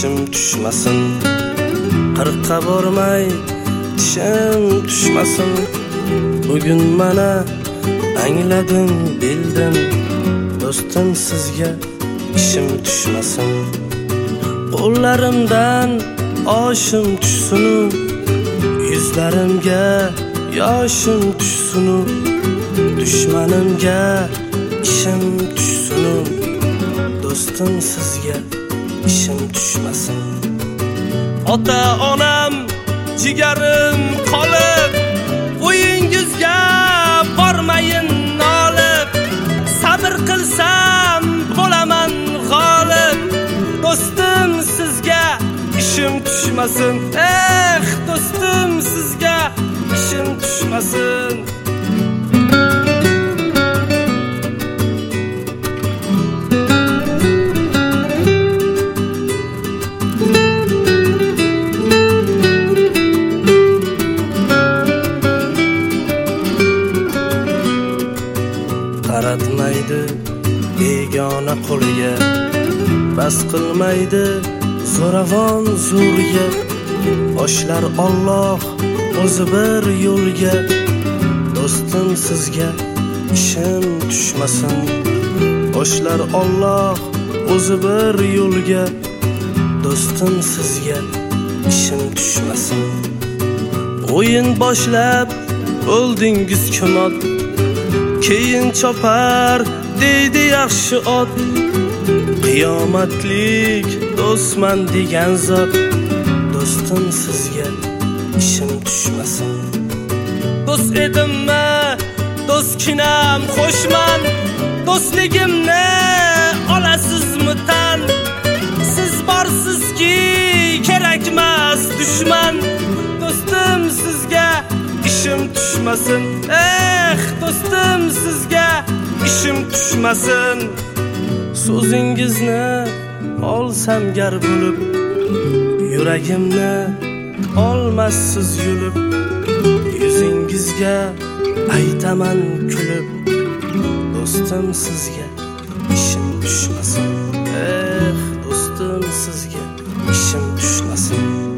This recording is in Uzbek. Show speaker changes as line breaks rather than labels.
ishim tushmasin. Qirqqa bormay tishim tushmasin. Bugun mana angladim, bildim, do'stim sizga ishim tushmasin. Qo'llarimdan oshim tushsin, yuzlarimga yoshim tushsin, dushmanimga ishim tushsin, do'stim sizga ishim tushmasin. Ota onam jigarim qolib, uyingizga bormayin nolib, sabr qilsam bo'laman g'olib, do'stim sizga ishim tushmasin. Do'stim sizga ishim tushmasin. Qaratmaydi begona qo'liga, bas qilmaydi zo'ravon zo'rga. Boshlar Alloh o'zi bir yo'lga, do'stim sizga ishim tushmasin. Boshlar Alloh o'zi bir yo'lga, do'stim sizga ishim tushmasin. O'yin boshlab o'ldingiz kumot, keyin chopar deydi yaxshi ot. Qiyomatlik do'stman degan zot, do'stim sizga ishim tushmasin. Do'st edimmi, do'stkinam xo'shman, do'stligimni olasizmi tan? Siz borsizki kerakmas dushman, do'stim sizga ishim tushmasin. Do'stim sizga ishim tushmasin. So'zingizni olsam gar bo'lib, yuragimni olmassiz yulib, yuzingizga aytaman kulib, do'stim sizga ishim tushmasin. Do'stim sizga ishim tushmasin.